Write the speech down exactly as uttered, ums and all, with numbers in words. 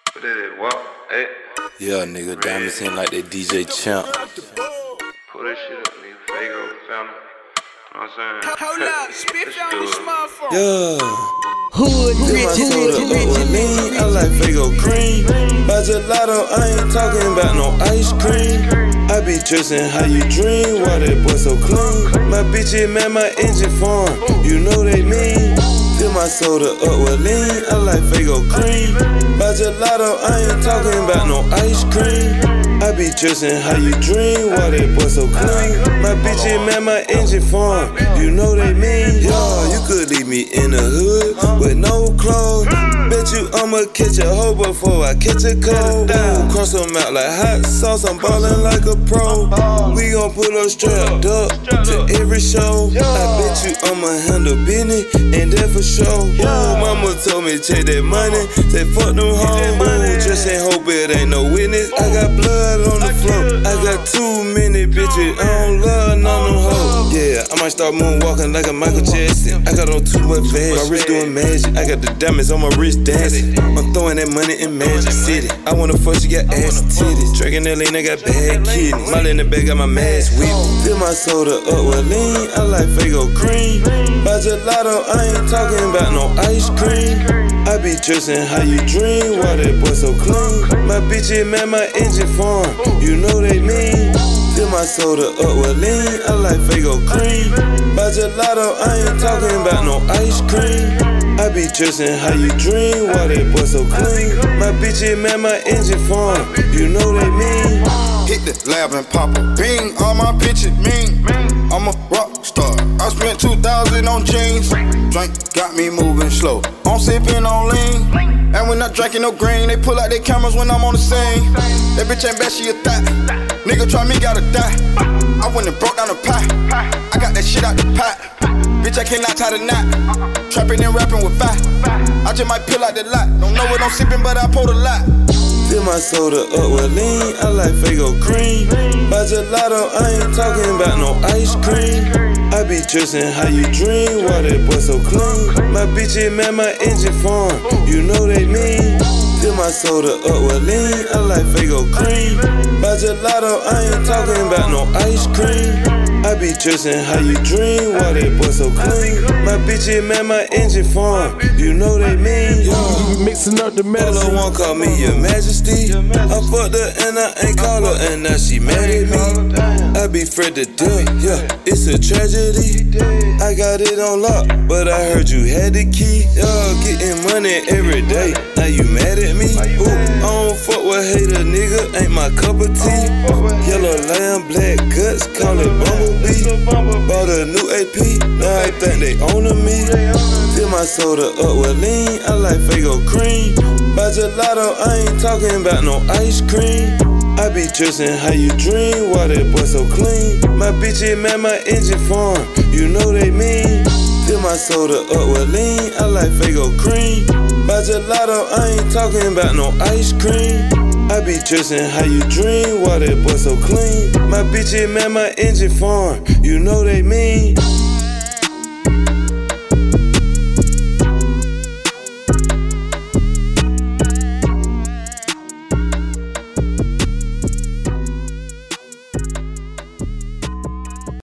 What is it? What? Hey. Yeah, nigga, diamonds seem like that D J Champ. Pull this shit up, nigga. Fago, family. You know what I'm saying? Hold up, spit on this motherfucker. Yeah. Hood, Fill my rich, soda rich, up rich, with lean. I like Fago cream. By gelato, I ain't talking about no ice cream. I be dressing how you dream. Why that boy so clean? My bitches man, my engine farm. You know they mean. Fill my soda up with lean. I like Fago cream. By gelato, I ain't talking about no ice cream. I be dressing how you dream. Why that boy so clean? My bitches man, my engine farm. You know they mean. Yeah, you could leave me in the hood with no clothes. Bet you I'ma catch a hoe before I catch a cold. Ooh, cross them out like hot sauce. I'm ballin' like a pro. We gon' pull up strapped up to every show. I bet you I'ma handle business and that for sure. Ooh, mama told me check that money. Say fuck them hoes. Ooh, just ain't hope it ain't no witness. I got blood on the floor. I got too many bitches. I don't love none of them hoes. Yeah, I might start moonwalking like a Michael Jackson. I got on too much fast. My wrist doing magic. I got the diamonds on my wrist dancing. I'm throwing that money in Magic City. I wanna fuck, she got ass and titties. Drinking that lean, I got bad kidneys. Molly in the bag, got my mask with me. Fill my soda up with lean. I like Fago cream. By gelato, I ain't talking about no ice cream. I be dressing how you dream. Why that boy so clean? My bitches man, my engine farm. You know they mean. Fill my soda up with lean. I like Fago cream. By gelato, I ain't talking about no ice cream. I be dressing how you dream. Why that boy so clean? My bitches man, my engine farm. You know they mean. Hit the lab and pop a bean. All my bitches mean. I'm a rock star. I spent two thousand on jeans. Drink got me moving slow. I'm sipping on lean. And when I'm drinking no green, they pull out their cameras when I'm on the scene. That bitch ain't bad, she a thot. Nigga try me, gotta die. I went and broke down the pie. I got that shit out the pot. Bitch, I cannot tie the knot. Trapping and rapping with fire. I just might peel out the lot. Don't know what I'm sipping, but I pulled a lot. Fill my soda up with lean. I like Fago cream. By gelato, I ain't talking about no ice cream. I be dressing how you dream. Why that boy so clean? My bitches man, my engine farm. You know they mean. Fill my soda up with lean. I like Fago cream. By gelato, I ain't talking about no ice cream. I be dressing how you dream. Why that boy so clean? My bitches man, my engine farm. You know they mean. Yeah. Mixing up the medicine. All I want call me your majesty. I fucked her and I ain't call her, and now she mad at me. I be afraid to death, yeah, it's a tragedy. I got it on lock, but I heard you had the key. Yeah, getting money every day. Now you mad at me? Ooh, I don't fuck with hater, nigga, ain't my cup of tea. Yellow lamb, black guts, call it bumblebee. Bought a new A P, now I think they ownin' me. Fill my soda up with lean. I like Fago cream. By gelato, I ain't talking about no ice cream. I be dressing how you dream. Why that boy so clean? My bitches man, my engine farm. You know they mean. Fill my soda up with lean. I like Fago cream. By gelato, I ain't talking about no ice cream. I be dressing how you dream. Why that boy so clean? My bitches man, my engine farm. You know they mean.